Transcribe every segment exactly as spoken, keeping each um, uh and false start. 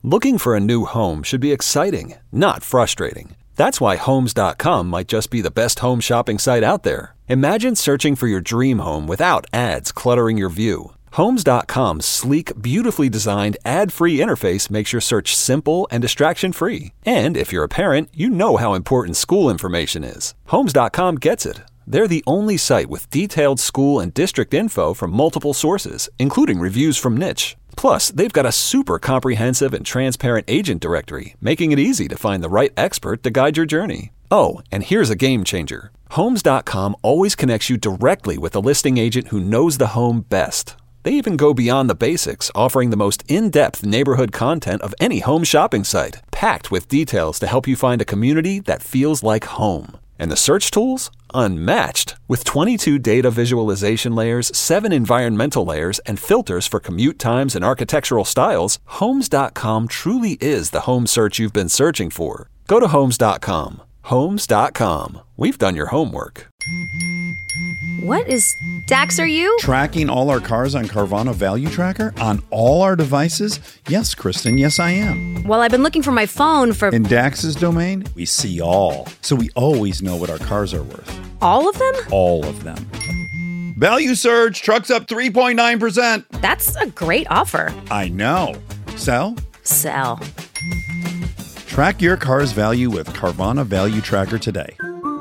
Looking for a new home should be exciting, not frustrating. That's why Homes dot com might just be the best home shopping site out there. Imagine searching for your dream home without ads cluttering your view. Homes dot com's sleek, beautifully designed, ad-free interface makes your search simple and distraction-free. And if you're a parent, you know how important school information is. Homes dot com gets it. They're the only site with detailed school and district info from multiple sources, including reviews from Niche. Plus, they've got a super comprehensive and transparent agent directory, making it easy to find the right expert to guide your journey. Oh, and here's a game changer. Homes dot com always connects you directly with a listing agent who knows the home best. They even go beyond the basics, offering the most in-depth neighborhood content of any home shopping site, packed with details to help you find a community that feels like home. And the search tools? Unmatched. With twenty-two data visualization layers, seven environmental layers, and filters for commute times and architectural styles, Homes dot com truly is the home search you've been searching for. Go to Homes dot com. Homes dot com. We've done your homework. What is Dax, are you? Tracking all our cars on Carvana Value Tracker on all our devices? Yes, Kristen, yes, I am. Well, I've been looking for my phone for... In Dax's domain, we see all. So we always know what our cars are worth. All of them? All of them. Value surge, trucks up three point nine percent. That's a great offer. I know. Sell? Sell. Track your car's value with Carvana Value Tracker today.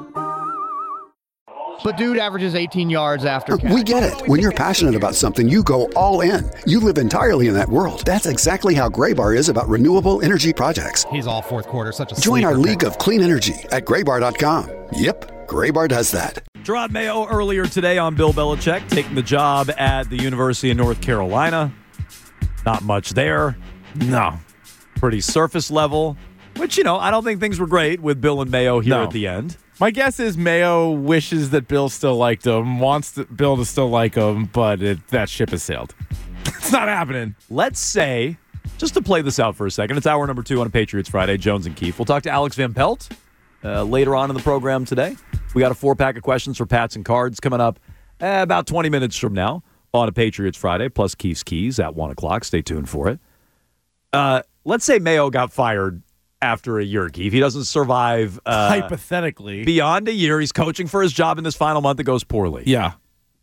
But dude averages eighteen yards after catch. We get it. When you're passionate about something, you go all in. You live entirely in that world. That's exactly how Graybar is about renewable energy projects. He's all fourth quarter, such a Join our sleeper league pick. of clean energy at graybar dot com. Yep, Graybar does that. Gerard Mayo earlier today on Bill Belichick taking the job at the University of North Carolina. Not much there. No. Pretty surface level, which, you know, I don't think things were great with Bill and Mayo here No. at the end. My guess is Mayo wishes that Bill still liked him, wants to, Bill to still like him, but it, that ship has sailed. It's not happening. Let's say, just to play this out for a second, it's hour number two on Patriots Friday, Jones and Keefe. We'll talk to Alex Van Pelt uh, later on in the program today. We got a four-pack of questions for Pats and Cards coming up uh, about twenty minutes from now on a Patriots Friday, plus Keefe's Keys at one o'clock. Stay tuned for it. Uh, let's say Mayo got fired after a year, Keefe. He doesn't survive. Uh, Hypothetically. Beyond a year, he's coaching for his job in this final month. It goes poorly. Yeah.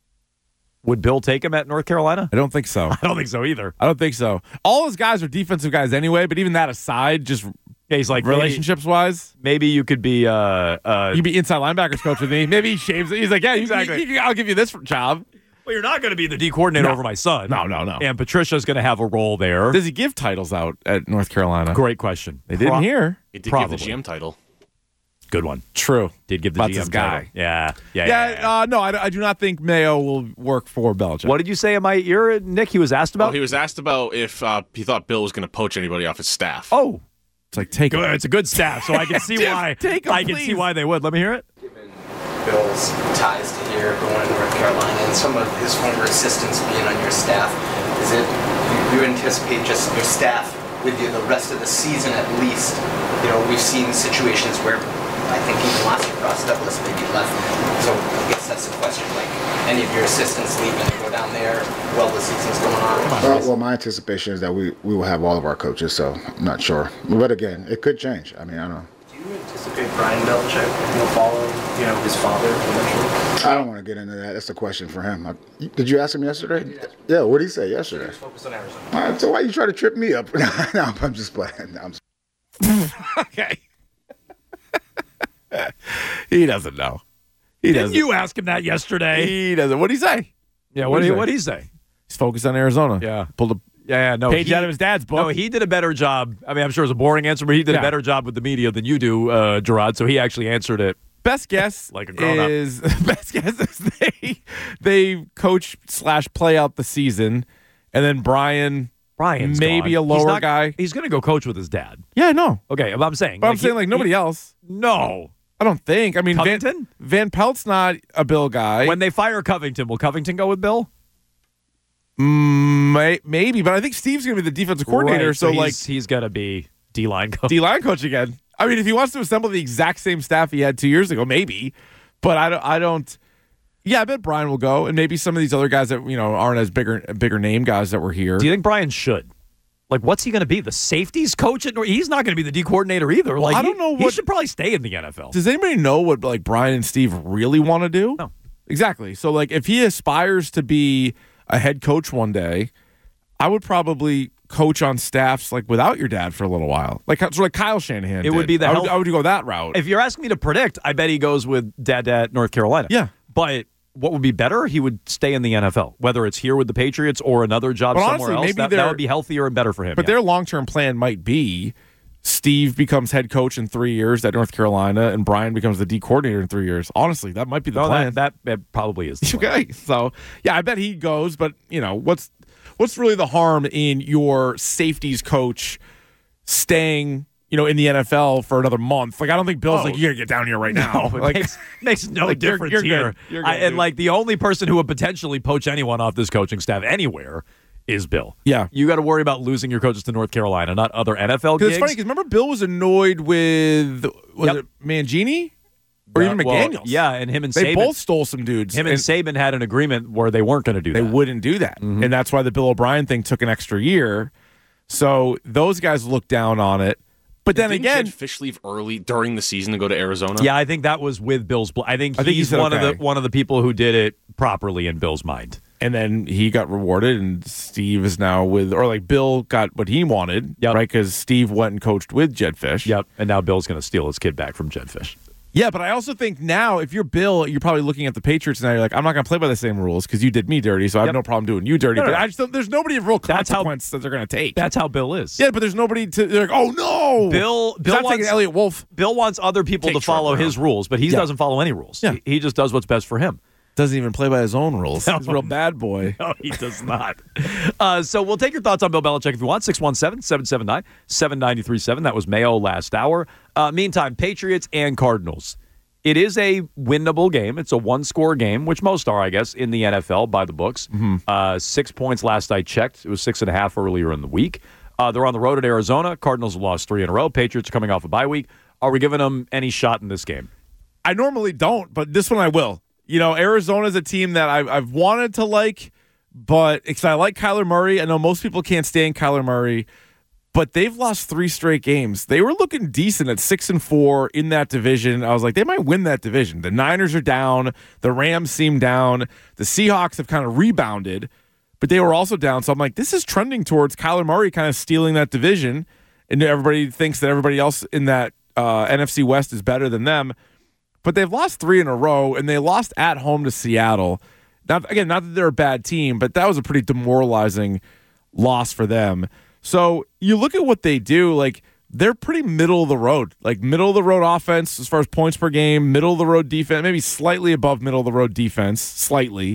Would Bill take him at North Carolina? I don't think so. I don't think so either. I don't think so. All his guys are defensive guys anyway, but even that aside, just yeah, he's like relationships-wise. Maybe, maybe you could be uh, uh, you could be inside linebackers coach with me. Maybe he shaves it. He's like, yeah, you, exactly. you, you, I'll give you this job. Well, you're not going to be the D coordinator No. over my son. No, no, no. And Patricia's going to have a role there. Does he give titles out at North Carolina? Great question. They didn't Pro- hear. He did Probably. give the G M title. Good one. True. Did give the That's G M his guy. title. Yeah. Yeah. Yeah, yeah, yeah. Uh, no, I, I do not think Mayo will work for Belichick. What did you say in my ear, Nick? He was asked about? Well, he was asked about if uh, he thought Bill was going to poach anybody off his staff. Oh. It's like, take Good. it. It's a good staff, so I can see why. Take 'em, I can please. see why they would. Let me hear it. Bill's ties to here, going to North Carolina, and some of his former assistants being on your staff. Is it you, you anticipate just your staff with you the rest of the season at least? You know, we've seen situations where I think even last year Ross Douglas maybe left. So I guess that's the question. Like any of your assistants leaving to go down there while the season's going on? Well, well, my anticipation is that we, we will have all of our coaches, so I'm not sure. But again, it could change. I mean, I don't know. Do you anticipate Brian Belichick will follow, you know, his father eventually? I don't want to get into that. That's a question for him. I, did you ask him yesterday? Yeah, what did he say yesterday? He was focused on Arizona. All right, so why you try to trip me up? no, I'm just playing. No, I'm just... Okay. He doesn't know. He Didn't doesn't. you ask him that yesterday? He doesn't. What did he say? Yeah, What what did did he what say? he say? He's focused on Arizona. Yeah. Pulled a Yeah, yeah, no. page he, out of his dad's book. No, he did a better job. I mean, I'm sure it's a boring answer, but he did Yeah. a better job with the media than you do, uh, Gerard. So he actually answered it. Best guess Like a grown-up. is best guess is they they coach slash play out the season, and then Brian Brian's maybe gone. a lower He's not- guy. He's going to go coach with his dad. Yeah, no. Okay, but I'm saying. But I'm like, saying he- like nobody he- else. No. I don't think. I mean, Van, Covington? Van Pelt's not a Bill guy. When they fire Covington, will Covington go with Bill? Mm, may, maybe, but I think Steve's going to be the defensive coordinator. Right, so, he's, like, he's going to be D-line coach. D line coach again. I mean, if he wants to assemble the exact same staff he had two years ago, maybe. But I don't. I don't. Yeah, I bet Brian will go, and maybe some of these other guys that you know aren't as bigger bigger name guys that were here. Do you think Brian should? Like, what's he going to be? The safeties coach? At, he's not going to be the D coordinator either. Well, like, I don't he, know what, he should probably stay in the N F L. Does anybody know what like Brian and Steve really want to do? No. Exactly. So, like, if he aspires to be a head coach one day, I would probably coach on staffs like without your dad for a little while, like sort of like Kyle Shanahan. It did. would be the. I health- would, I would go that route. If you're asking me to predict, I bet he goes with Dad at North Carolina. Yeah, but what would be better? He would stay in the N F L, whether it's here with the Patriots or another job but somewhere honestly, else. Maybe That, that would be healthier and better for him. But yeah. their long term plan might be Steve becomes head coach in three years at North Carolina, and Brian becomes the D coordinator in three years. Honestly, that might be the no, plan. That, that, that probably is. The plan. Okay, so yeah, I bet he goes. But you know, what's what's really the harm in your safeties coach staying, you know, in the N F L for another month? Like, I don't think Bill's Oh. like, you gotta get down here right now. No, it like, makes, makes no like, you're- difference you're here. good. You're good, I, and dude. like the only person who would potentially poach anyone off this coaching staff anywhere is Bill. Yeah. You got to worry about losing your coaches to North Carolina, not other N F L gigs. It's funny because remember Bill was annoyed with was Yep. it Mangini or Yeah, even well, McDaniels? yeah, and him and they Saban, both stole some dudes. him and, Saban had an agreement where they weren't going to do they that. wouldn't do that, Mhm. and that's why the Bill O'Brien thing took an extra year. So those guys looked down on it. But then Didn't again, Jed Fish leave early during the season to go to Arizona? Yeah, I think that was with Bill's. Bl- I think I think he he's said one okay. of the one of the people who did it properly in Bill's mind. and then he got rewarded, and Steve is now with, or like Bill got what he wanted, Yep. right? Because Steve went and coached with Jed Fish. Yep, and now Bill's going to steal his kid back from Jed Fish. Yeah, but I also think now, if you're Bill, you're probably looking at the Patriots now. You're like, I'm not going to play by the same rules because you did me dirty, so I have Yep. no problem doing you dirty. No, no, but no. I just don't, there's nobody of real That's how- consequence that they're going to take. That's how Bill is. Yeah, but there's nobody to. They're like, oh no, Bill. He's Bill not wants taking Elliot Wolf. Bill wants other people Take to follow Trevor his rules, but he Yeah. doesn't follow any rules. Yeah. He, he just does what's best for him. Doesn't even play by his own rules. No. He's a real bad boy. No, he does not. uh, so we'll take your thoughts on Bill Belichick if you want. six one seven, seven seven nine, seven nine three seven. That was Mayo last hour. Uh, meantime, Patriots and Cardinals. It is a winnable game. It's a one-score game, which most are, I guess, in the N F L by the books. Mm-hmm. Uh, six points last I checked. It was six and a half earlier in the week. Uh, they're on the road at Arizona. Cardinals have lost three in a row. Patriots are coming off a bye week. Are we giving them any shot in this game? I normally don't, but this one I will. You know, Arizona's a team that I've, I've wanted to like, but because I like Kyler Murray. I know most people can't stand Kyler Murray, but they've lost three straight games. They were looking decent at six and four in that division. I was like, they might win that division. The Niners are down. The Rams seem down. The Seahawks have kind of rebounded, but they were also down. So I'm like, this is trending towards Kyler Murray kind of stealing that division, and everybody thinks that everybody else in that uh, N F C West is better than them. But they've lost three in a row, and they lost at home to Seattle. Not again, not that they're a bad team, but that was a pretty demoralizing loss for them. So you look at what they do, like they're pretty middle of the road, like middle of the road offense as far as points per game, middle of the road defense, maybe slightly above middle of the road defense, slightly.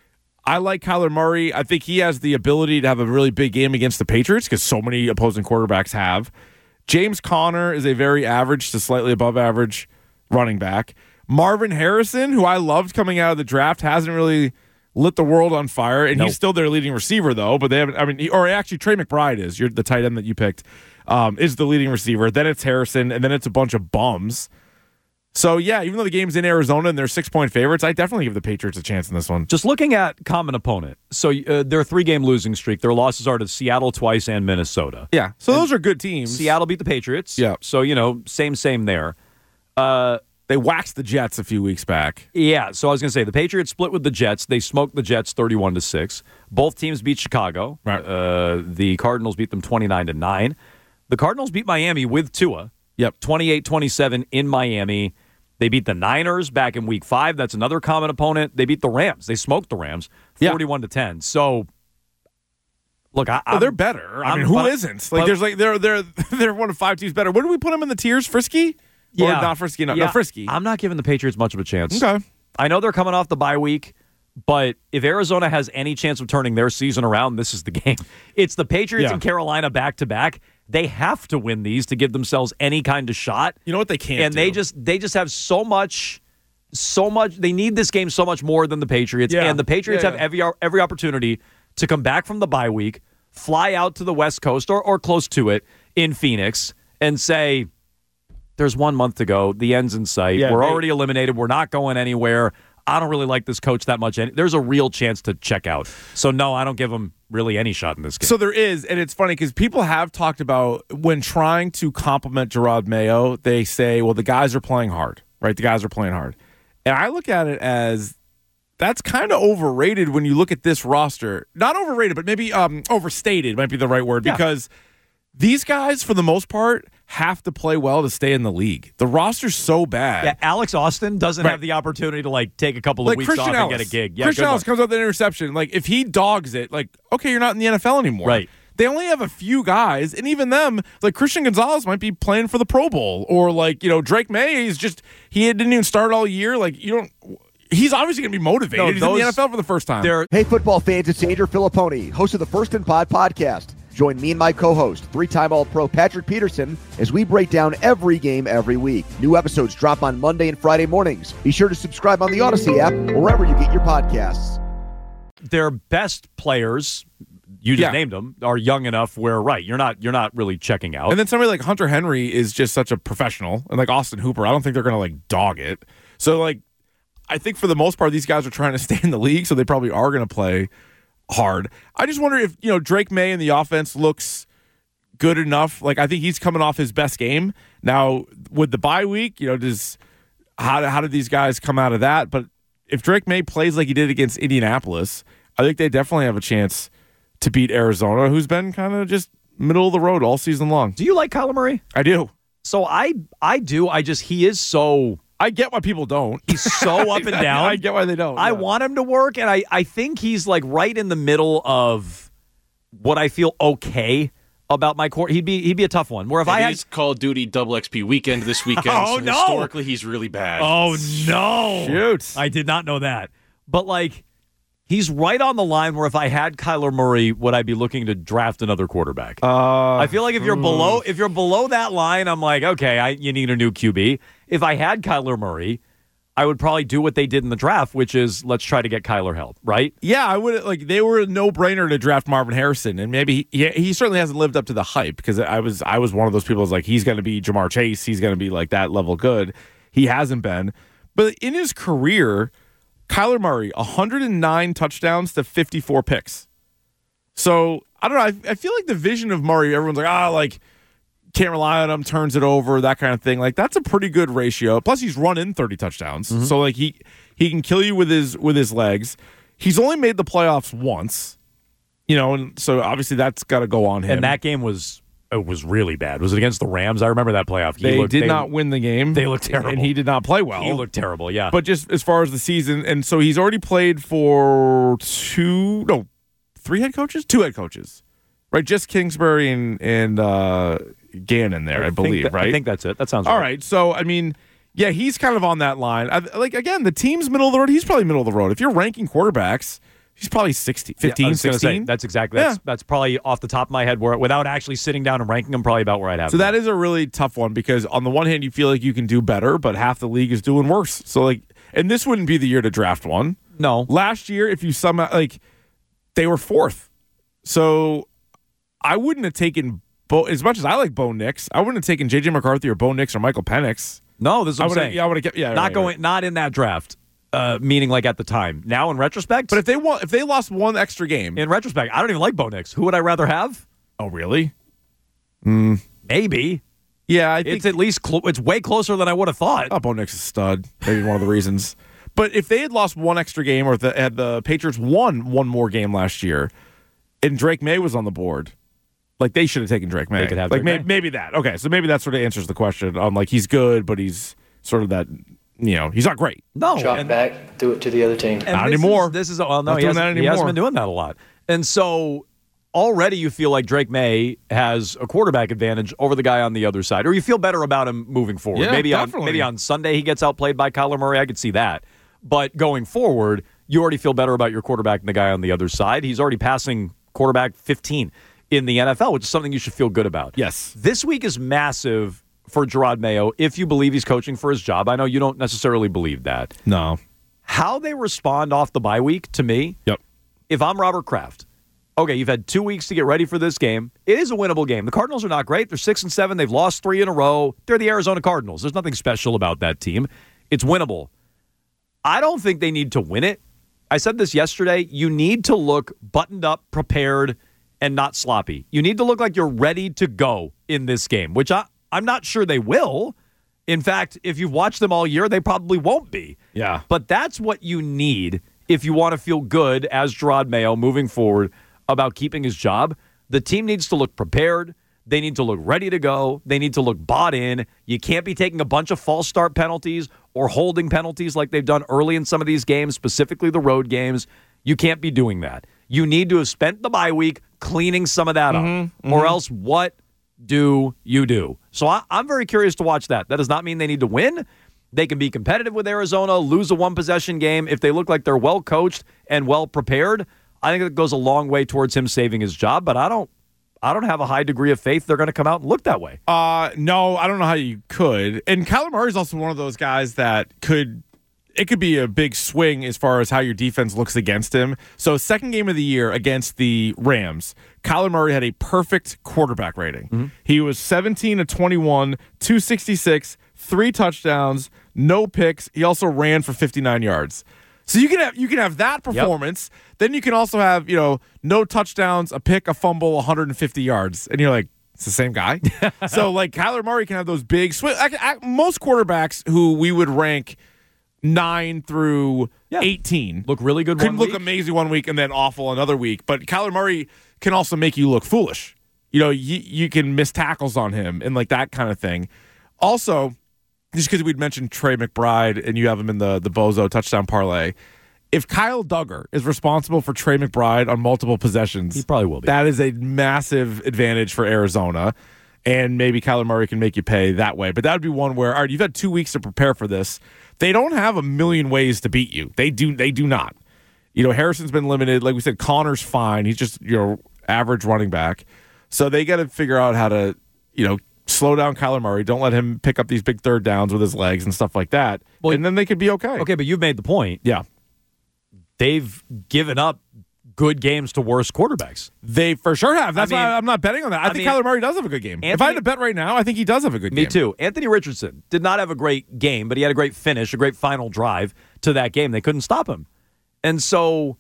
I like Kyler Murray. I think he has the ability to have a really big game against the Patriots because so many opposing quarterbacks have. James Conner is a very average to slightly above average running back. Marvin Harrison, who I loved coming out of the draft, hasn't really lit the world on fire, and Nope. he's still their leading receiver, though. But they haven't. I mean, he, or actually, Trey McBride is. You're the tight end that you picked. Um, is the leading receiver. Then it's Harrison, and then it's a bunch of bums. So yeah, even though the game's in Arizona and they're six point favorites, I definitely give the Patriots a chance in this one. Just looking at common opponent. So uh, their three-game losing streak. Their losses are to Seattle twice and Minnesota. Yeah, so those are good teams. Seattle beat the Patriots. Yeah. So, you know, same, same there. Uh, They waxed the Jets a few weeks back. yeah, so I was going to say, the Patriots split with the Jets. They smoked the Jets thirty-one to six. Both teams beat Chicago. Right. Uh, the Cardinals beat them twenty-nine to nine. The Cardinals beat Miami with Tua. Yep. twenty-eight twenty-seven in Miami. They beat the Niners back in week five. That's another common opponent. They beat the Rams. They smoked the Rams Yeah. forty-one to ten. So, look, I, Oh, I'm- they're better. I I'm- mean, who but- isn't? Like, but- there's like they're they're they're one of five teams better. Where do we put them in the tiers? Frisky? Or Yeah. not frisky? No, Yeah, no frisky. I'm not giving the Patriots much of a chance. Okay. I know they're coming off the bye week, but if Arizona has any chance of turning their season around, this is the game. It's the Patriots Yeah. and Carolina back to back. They have to win these to give themselves any kind of shot. You know what they can't and do? they just they just have so much so much they need this game so much more than the Patriots. Yeah. And the Patriots Yeah, have yeah. every every opportunity to come back from the bye week, fly out to the West Coast or or close to it in Phoenix and say, there's one month to go. The end's in sight. Yeah, We're they- already eliminated. We're not going anywhere. I don't really like this coach that much. And there's a real chance to check out. So, no, I don't give him really any shot in this game. So there is, and it's funny because people have talked about when trying to compliment Gerard Mayo, they say, well, the guys are playing hard, right? The guys are playing hard. And I look at it as that's kind of overrated when you look at this roster. Not overrated, but maybe um, overstated might be the right word, yeah. because these guys, for the most part, have to play well to stay in the league. The roster's so bad. Yeah, Alex Austin doesn't right. have the opportunity to like take a couple of like weeks Christian off Ellis. and get a gig. Yeah, Christian Ellis luck. comes up with an interception. Like, if he dogs it, like, okay, you're not in the N F L anymore. Right. They only have a few guys, and even them, like Christian Gonzalez might be playing for the Pro Bowl, or like, you know, Drake May is just, he didn't even start all year. Like, you don't, he's obviously going to be motivated. No, he's those, in the N F L for the first time. Hey, football fans, it's Andrew Filipponi, host of the First and Pod podcast. Join me and my co-host, three-time All-Pro Patrick Peterson, as we break down every game every week. New episodes drop on Monday and Friday mornings. Be sure to subscribe on the Odyssey app or wherever you get your podcasts. Their best players, you just Yeah. named them, are young enough where, right, you're not you're not really checking out. And then somebody like Hunter Henry is just such a professional, and like Austin Hooper, I don't think they're going to like dog it. So like, I think for the most part, these guys are trying to stay in the league, so they probably are going to play hard. I just wonder if, you know, Drake May in the offense looks good enough. Like, I think he's coming off his best game. Now, with the bye week, you know, does how, how did these guys come out of that? But if Drake May plays like he did against Indianapolis, I think they definitely have a chance to beat Arizona, who's been kind of just middle of the road all season long. Do you like Kyler Murray? I do. So I I do. I just, he is so... I get why people don't. He's so up and down. I get why they don't. I yeah. want him to work, and I, I think he's like right in the middle of what I feel okay about my court. He'd be he'd be a tough one. Where if it I had is Call of Duty Double X P weekend this weekend. Oh, so no. Historically, he's really bad. Oh no! Shoot! I did not know that. But like, he's right on the line where if I had Kyler Murray, would I be looking to draft another quarterback? Uh, I feel like if you're below if you're below that line, I'm like, okay, I, you need a new Q B. If I had Kyler Murray, I would probably do what they did in the draft, which is let's try to get Kyler help, right? Yeah, I would like they were a no-brainer to draft Marvin Harrison, and maybe he, he certainly hasn't lived up to the hype because I was I was one of those people who's like he's going to be Jamar Chase, he's going to be like that level good. He hasn't been, but in his career, Kyler Murray one hundred nine touchdowns to fifty-four picks. So I don't know. I, I feel like the vision of Murray, everyone's like ah, like can't rely on him, turns it over, that kind of thing. Like that's a pretty good ratio. Plus, he's run in thirty touchdowns, mm-hmm. so like he he can kill you with his with his legs. He's only made the playoffs once, you know, and so obviously that's got to go on him. And that game was it was really bad. Was it against the Rams? I remember that playoff. He they looked, did they, not win the game. They looked terrible, and he did not play well. He looked terrible. Yeah, but just as far as the season, and so he's already played for two, no, three head coaches, two head coaches, right? Just Kingsbury and and. uh Gannon there, I, I believe, that, right? I think that's it. That sounds all right. right. So, I mean, yeah, he's kind of on that line. I, like, again, the team's middle of the road. He's probably middle of the road. If you're ranking quarterbacks, he's probably sixty, fifteen, yeah, sixteen. Say, that's exactly, that's, yeah. that's probably off the top of my head, where without actually sitting down and ranking them, probably about where I'd have So them. that is a really tough one because on the one hand, you feel like you can do better, but half the league is doing worse. So, like, and this wouldn't be the year to draft one. No. Last year, if you somehow, like, they were fourth. So I wouldn't have taken Bo, as much as I like Bo Nix, I wouldn't have taken J J McCarthy or Bo Nix or Michael Penix. No, this is what I'm saying. Yeah, I would have kept. Yeah, not right, going, right. not in that draft. Uh, meaning like at the time. Now in retrospect, but if they want, if they lost one extra game in retrospect, I don't even like Bo Nix. Who would I rather have? Oh, really? Mm. Maybe. Yeah, I think it's at least cl- it's way closer than I would have thought. Oh, Bo Nix is a stud. Maybe one of the reasons. But if they had lost one extra game, or if the, had the Patriots won one more game last year, and Drake May was on the board. Like, they should have taken Drake May. They could have like, Drake maybe, May. maybe that. Okay, so maybe that sort of answers the question on, like, he's good, but he's sort of that, you know, he's not great. No. Drop and, back, do it to the other team. Not this anymore. Is, this is, well, no, not he doing hasn't, that anymore. he hasn't been doing that a lot. And so already you feel like Drake May has a quarterback advantage over the guy on the other side, or you feel better about him moving forward. Yeah, maybe definitely. on maybe on Sunday he gets outplayed by Kyler Murray. I could see that. But going forward, you already feel better about your quarterback than the guy on the other side. He's already passing quarterback fifteen in the N F L, which is something you should feel good about. Yes. This week is massive for Gerard Mayo if you believe he's coaching for his job. I know you don't necessarily believe that. No. How they respond off the bye week, to me, yep. if I'm Robert Kraft, okay, you've had two weeks to get ready for this game. It is a winnable game. The Cardinals are not great. They're six and seven. They've lost three in a row. They're the Arizona Cardinals. There's nothing special about that team. It's winnable. I don't think they need to win it. I said this yesterday. You need to look buttoned up, prepared, and not sloppy. You need to look like you're ready to go in this game, which I, I'm not sure they will. In fact, if you've watched them all year, they probably won't be. Yeah. But that's what you need if you want to feel good as Gerard Mayo moving forward about keeping his job. The team needs to look prepared. They need to look ready to go. They need to look bought in. You can't be taking a bunch of false start penalties or holding penalties like they've done early in some of these games, specifically the road games. You can't be doing that. You need to have spent the bye week cleaning some of that mm-hmm, up. Mm-hmm. Or else what do you do? So I, I'm very curious to watch that. That does not mean they need to win. They can be competitive with Arizona, lose a one-possession game. If they look like they're well-coached and well-prepared, I think it goes a long way towards him saving his job, but I don't I don't have a high degree of faith they're going to come out and look that way. Uh, no, I don't know how you could. And Kyler Murray is also one of those guys that could it could be a big swing as far as how your defense looks against him. So second game of the year against the Rams, Kyler Murray had a perfect quarterback rating. Mm-hmm. He was seventeen of twenty-one, two sixty-six, three touchdowns, no picks. He also ran for fifty-nine yards. So you can have you can have that performance. Yep. Then you can also have, you know, no touchdowns, a pick, a fumble, one hundred fifty yards. And you're like, it's the same guy. So, like, Kyler Murray can have those big swing. I, I, most quarterbacks who we would rank nine through yeah. eighteen look really good could one look week. amazing one week and then awful another week. But Kyler Murray can also make you look foolish. You know, you, you can miss tackles on him and, like, that kind of thing. Also, just because we'd mentioned Trey McBride and you have him in the, the Bozo touchdown parlay, if Kyle Duggar is responsible for Trey McBride on multiple possessions, he probably will be. That is a massive advantage for Arizona, and maybe Kyler Murray can make you pay that way. But that would be one where, all right, you've had two weeks to prepare for this. They don't have a million ways to beat you. They do. They do not. You know, Harrison's been limited. Like we said, Connor's fine. He's just your average running back. So they got to figure out how to, you know, slow down Kyler Murray. Don't let him pick up these big third downs with his legs and stuff like that. Well, and then they could be okay. Okay, but you've made the point. Yeah. They've given up good games to worse quarterbacks. They for sure have. That's I mean, why I'm not betting on that. I, I think mean, Kyler Murray does have a good game. Anthony, if I had to bet right now, I think he does have a good me game. Me too. Anthony Richardson did not have a great game, but he had a great finish, a great final drive to that game. They couldn't stop him. And so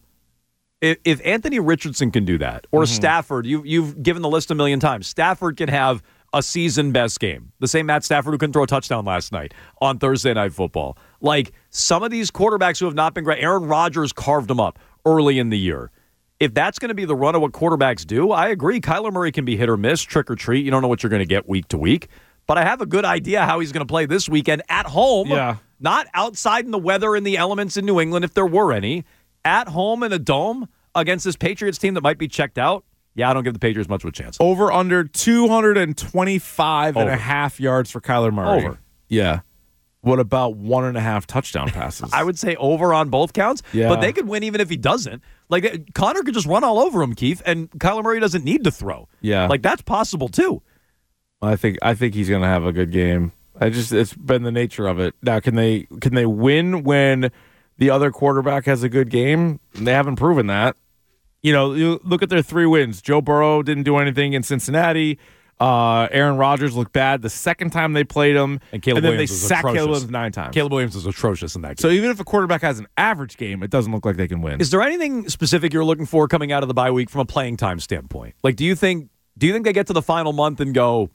if, if Anthony Richardson can do that, or mm-hmm. Stafford, you, you've given the list a million times, Stafford can have a season best game. The same Matt Stafford who couldn't throw a touchdown last night on Thursday Night Football. Like, some of these quarterbacks who have not been great, Aaron Rodgers carved them up early in the year. If that's going to be the run of what quarterbacks do, I agree. Kyler Murray can be hit or miss, trick or treat. You don't know what you're going to get week to week. But I have a good idea how he's going to play this weekend at home. Yeah. Not outside in the weather and the elements in New England, if there were any. At home in a dome against this Patriots team that might be checked out. Yeah, I don't give the Patriots much of a chance. Over under two twenty-five Over. and a half yards for Kyler Murray. Over. Yeah. What about one and a half touchdown passes? I would say over on both counts, yeah. but they could win even if he doesn't. Like, Connor could just run all over him, Keith, and Kyler Murray doesn't need to throw. Yeah. Like, that's possible, too. I think I think he's going to have a good game. I just It's been the nature of it. Now, can they can they win when the other quarterback has a good game? They haven't proven that. You know, you look at their three wins. Joe Burrow didn't do anything in Cincinnati. Uh, Aaron Rodgers looked bad the second time they played him. And Caleb and then Williams they was sacked atrocious. Caleb Williams nine times. Caleb Williams was atrocious in that game. So even if a quarterback has an average game, it doesn't look like they can win. Is there anything specific you're looking for coming out of the bye week from a playing time standpoint? Like, do you think do you think they get to the final month and go,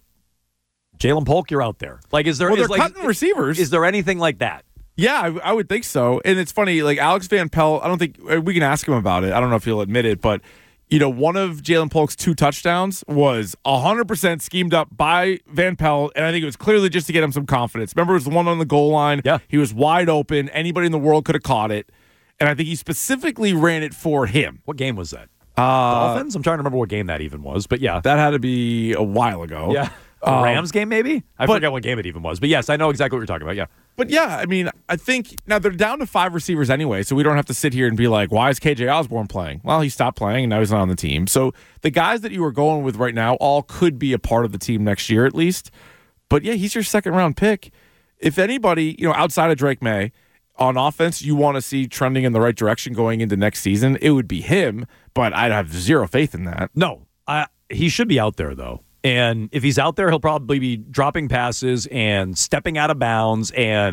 Jalen Polk, you're out there? Like, is there? Well, is, they're like, cutting receivers. Is there anything like that? Yeah, I, I would think so. And it's funny, like Alex Van Pelt, I don't think we can ask him about it. I don't know if he'll admit it, but you know, one of Jalen Polk's two touchdowns was one hundred percent schemed up by Van Pelt, and I think it was clearly just to get him some confidence. Remember, it was the one on the goal line. Yeah. He was wide open. Anybody in the world could have caught it, and I think he specifically ran it for him. What game was that? Uh, Dolphins? I'm trying to remember what game that even was, but yeah. That had to be a while ago. Yeah. The Um, Rams game, maybe? I but- forget what game it even was. But yes, I know exactly what you're talking about, yeah. But yeah, I mean, I think now they're down to five receivers anyway, so we don't have to sit here and be like, why is K J Osborne playing? Well, he stopped playing and now he's not on the team. So the guys that you are going with right now all could be a part of the team next year at least. But yeah, he's your second round pick. If anybody, you know, outside of Drake May, on offense, you want to see trending in the right direction going into next season, it would be him, but I'd have zero faith in that. No, I, he should be out there, though. And if he's out there, he'll probably be dropping passes and stepping out of bounds and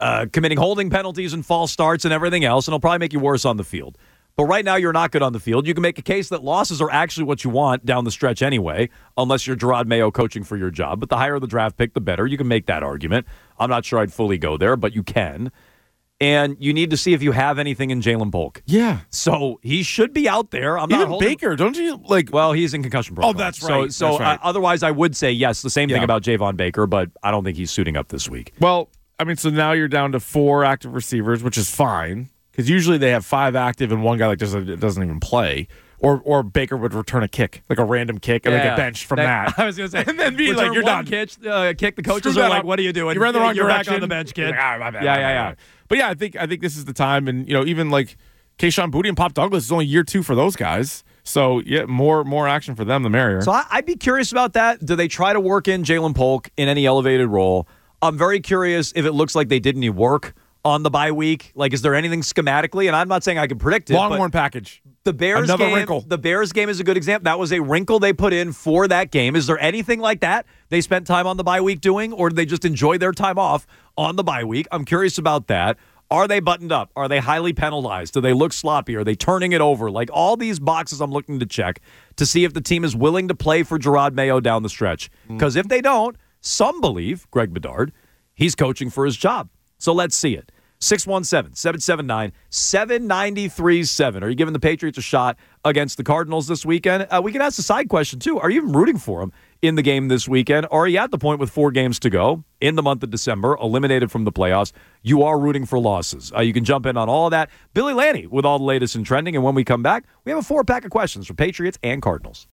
uh, committing holding penalties and false starts and everything else, and it'll probably make you worse on the field. But right now, you're not good on the field. You can make a case that losses are actually what you want down the stretch anyway, unless you're Gerard Mayo coaching for your job. But the higher the draft pick, the better. You can make that argument. I'm not sure I'd fully go there, but you can. And you need to see if you have anything in Jalen Polk. Yeah. So he should be out there. I'm Even not holding, Baker, don't you like? Well, he's in concussion protocol. Oh, that's right. So, so that's right. Uh, otherwise, I would say yes. The same Yeah. thing about Javon Baker, but I don't think he's suiting up this week. Well, I mean, so now you're down to four active receivers, which is fine because usually they have five active and one guy like doesn't doesn't even play. Or or Baker would return a kick, like a random kick, and Yeah. then get benched from that. I was going to say, and then be return like, you're one done. Kick, uh, kick. The coaches Screw are that like, up. "What are you doing? You ran the wrong You're direction. back on the bench, kid." Like, ah, my bad, yeah, my yeah, bad, yeah. my bad. But yeah, I think I think this is the time, and you know, even like Keyshawn Boutte and Pop Douglas is only year two for those guys. So yeah, more more action for them, the merrier. So I, I'd be curious about that. Do they try to work in Jalen Polk in any elevated role? I'm very curious if it looks like they did any work on the bye week. Like, is there anything schematically? And I'm not saying I can predict it. Longhorn package. The Bears Another game, wrinkle. The Bears game is a good example. That was a wrinkle they put in for that game. Is there anything like that they spent time on the bye week doing, or did they just enjoy their time off on the bye week? I'm curious about that. Are they buttoned up? Are they highly penalized? Do they look sloppy? Are they turning it over? Like all these boxes I'm looking to check to see if the team is willing to play for Gerard Mayo down the stretch. Because if they don't, some believe, Greg Bedard, he's coaching for his job. So let's see it. six one seven, seven seven nine, seven nine three seven. Are you giving the Patriots a shot against the Cardinals this weekend? Uh, we can ask the side question, too. Are you even rooting for them in the game this weekend? Or are you at the point with four games to go in the month of December, eliminated from the playoffs, you are rooting for losses? Uh, you can jump in on all of that. Billy Lanny with all the latest and trending. And when we come back, we have a four-pack of questions for Patriots and Cardinals.